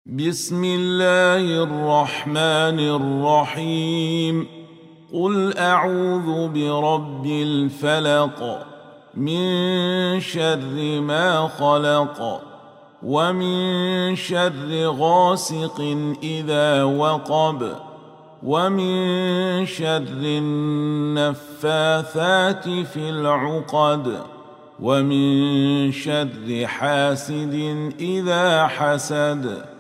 بسم الله الرحمن الرحيم. قل أعوذ برب الفلق من شر ما خلق ومن شر غاسق إذا وقب ومن شر النفاثات في العقد ومن شر حاسد إذا حسد.